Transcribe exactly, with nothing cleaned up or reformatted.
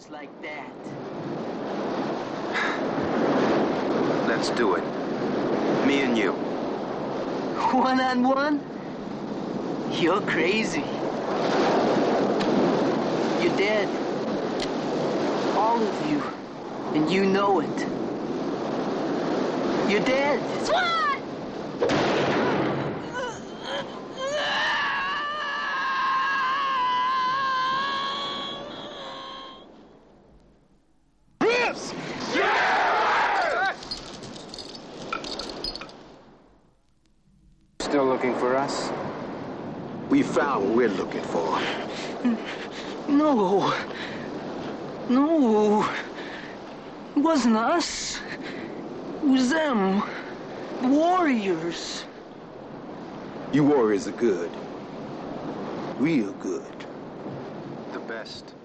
words like that. Let's do it. Me and you. One on one? You're crazy. You're dead. All of you. And you know it. You're dead. Swan! Chris! Yeah! Still looking for us? We found what we're looking for. No. No. It wasn't us. It was them. The warriors. You warriors are good. Real good. The best.